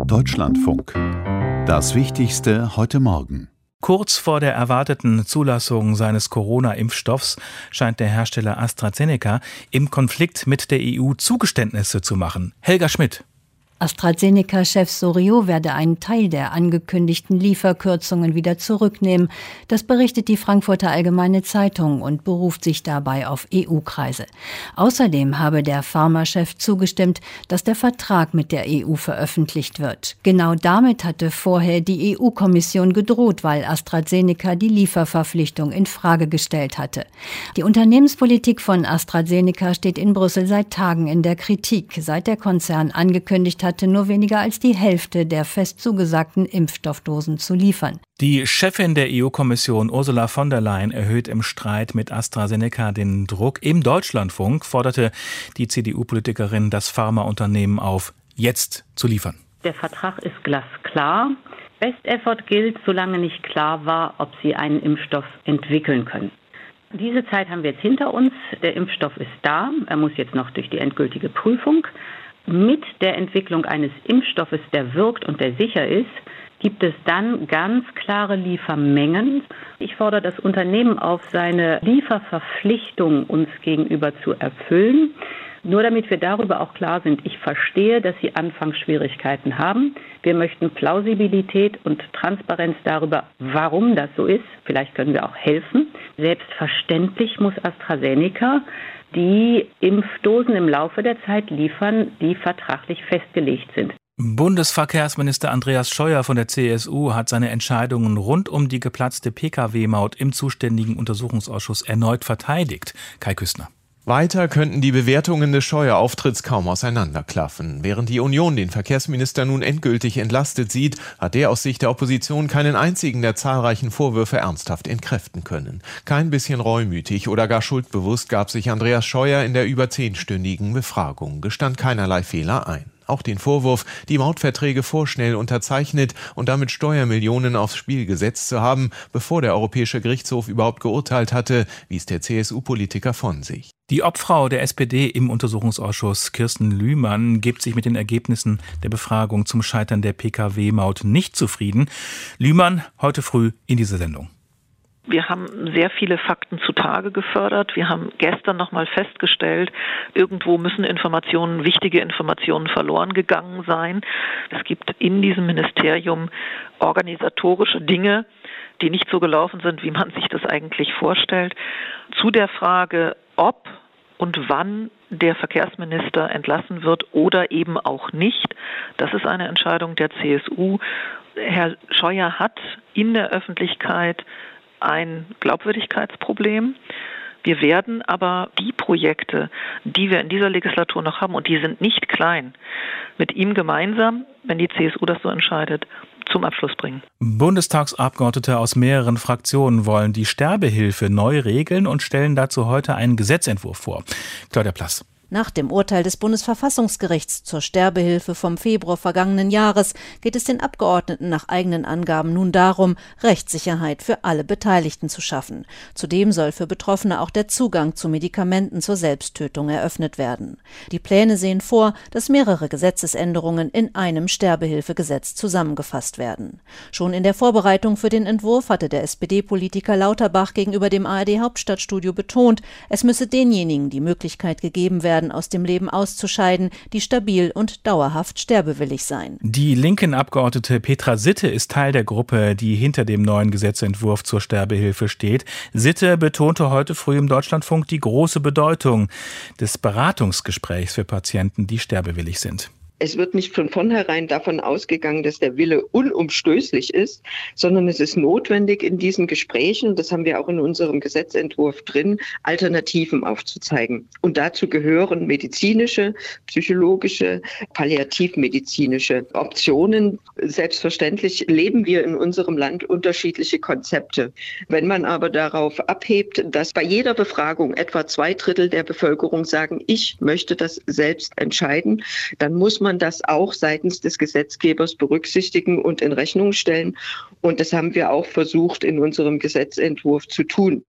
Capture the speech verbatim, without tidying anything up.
Deutschlandfunk. Das Wichtigste heute Morgen. Kurz vor der erwarteten Zulassung seines Corona-Impfstoffs scheint der Hersteller AstraZeneca im Konflikt mit der E U Zugeständnisse zu machen. Helga Schmidt. AstraZeneca-Chef Soriot werde einen Teil der angekündigten Lieferkürzungen wieder zurücknehmen. Das berichtet die Frankfurter Allgemeine Zeitung und beruft sich dabei auf E U-Kreise. Außerdem habe der Pharmachef zugestimmt, dass der Vertrag mit der E U veröffentlicht wird. Genau damit hatte vorher die E U-Kommission gedroht, weil AstraZeneca die Lieferverpflichtung in Frage gestellt hatte. Die Unternehmenspolitik von AstraZeneca steht in Brüssel seit Tagen in der Kritik, seit der Konzern angekündigt hat, hatte nur weniger als die Hälfte der fest zugesagten Impfstoffdosen zu liefern. Die Chefin der E U-Kommission Ursula von der Leyen erhöht im Streit mit AstraZeneca den Druck. Im Deutschlandfunk forderte die C D U-Politikerin das Pharmaunternehmen auf, jetzt zu liefern. Der Vertrag ist glasklar. Best Effort gilt, solange nicht klar war, ob sie einen Impfstoff entwickeln können. Diese Zeit haben wir jetzt hinter uns. Der Impfstoff ist da. Er muss jetzt noch durch die endgültige Prüfung. Mit der Entwicklung eines Impfstoffes, der wirkt und der sicher ist, gibt es dann ganz klare Liefermengen. Ich fordere das Unternehmen auf, seine Lieferverpflichtung uns gegenüber zu erfüllen. Nur damit wir darüber auch klar sind, ich verstehe, dass Sie Anfangsschwierigkeiten haben. Wir möchten Plausibilität und Transparenz darüber, warum das so ist. Vielleicht können wir auch helfen. Selbstverständlich muss AstraZeneca die Impfdosen im Laufe der Zeit liefern, die vertraglich festgelegt sind. Bundesverkehrsminister Andreas Scheuer von der C S U hat seine Entscheidungen rund um die geplatzte P K W-Maut im zuständigen Untersuchungsausschuss erneut verteidigt. Kai Küstner. Weiter könnten die Bewertungen des Scheuer-Auftritts kaum auseinanderklaffen. Während die Union den Verkehrsminister nun endgültig entlastet sieht, hat er aus Sicht der Opposition keinen einzigen der zahlreichen Vorwürfe ernsthaft entkräften können. Kein bisschen reumütig oder gar schuldbewusst gab sich Andreas Scheuer in der über zehnstündigen Befragung, gestand keinerlei Fehler ein. Auch den Vorwurf, die Mautverträge vorschnell unterzeichnet und damit Steuermillionen aufs Spiel gesetzt zu haben, bevor der Europäische Gerichtshof überhaupt geurteilt hatte, wies der C S U-Politiker von sich. Die Obfrau der S P D im Untersuchungsausschuss, Kirsten Lühmann, gibt sich mit den Ergebnissen der Befragung zum Scheitern der P K W-Maut nicht zufrieden. Lühmann heute früh in dieser Sendung. Wir haben sehr viele Fakten zutage gefördert. Wir haben gestern noch mal festgestellt, irgendwo müssen Informationen, wichtige Informationen verloren gegangen sein. Es gibt in diesem Ministerium organisatorische Dinge, die nicht so gelaufen sind, wie man sich das eigentlich vorstellt. Zu der Frage, ob und wann der Verkehrsminister entlassen wird oder eben auch nicht, das ist eine Entscheidung der C S U. Herr Scheuer hat in der Öffentlichkeit ein Glaubwürdigkeitsproblem. Wir werden aber die Projekte, die wir in dieser Legislatur noch haben, und die sind nicht klein, mit ihm gemeinsam, wenn die C S U das so entscheidet, zum Abschluss bringen. Bundestagsabgeordnete aus mehreren Fraktionen wollen die Sterbehilfe neu regeln und stellen dazu heute einen Gesetzentwurf vor. Claudia Plass. Nach dem Urteil des Bundesverfassungsgerichts zur Sterbehilfe vom Februar vergangenen Jahres geht es den Abgeordneten nach eigenen Angaben nun darum, Rechtssicherheit für alle Beteiligten zu schaffen. Zudem soll für Betroffene auch der Zugang zu Medikamenten zur Selbsttötung eröffnet werden. Die Pläne sehen vor, dass mehrere Gesetzesänderungen in einem Sterbehilfegesetz zusammengefasst werden. Schon in der Vorbereitung für den Entwurf hatte der S P D-Politiker Lauterbach gegenüber dem A R D-Hauptstadtstudio betont, es müsse denjenigen die Möglichkeit gegeben werden, aus dem Leben auszuscheiden, die stabil und dauerhaft sterbewillig seien. Die linken Abgeordnete Petra Sitte ist Teil der Gruppe, die hinter dem neuen Gesetzentwurf zur Sterbehilfe steht. Sitte betonte heute früh im Deutschlandfunk die große Bedeutung des Beratungsgesprächs für Patienten, die sterbewillig sind. Es wird nicht von vornherein davon ausgegangen, dass der Wille unumstößlich ist, sondern es ist notwendig in diesen Gesprächen, das haben wir auch in unserem Gesetzentwurf drin, Alternativen aufzuzeigen. Und dazu gehören medizinische, psychologische, palliativmedizinische Optionen. Selbstverständlich leben wir in unserem Land unterschiedliche Konzepte. Wenn man aber darauf abhebt, dass bei jeder Befragung etwa zwei Drittel der Bevölkerung sagen, ich möchte das selbst entscheiden, dann muss man das auch seitens des Gesetzgebers berücksichtigen und in Rechnung stellen. Und das haben wir auch versucht, in unserem Gesetzentwurf zu tun.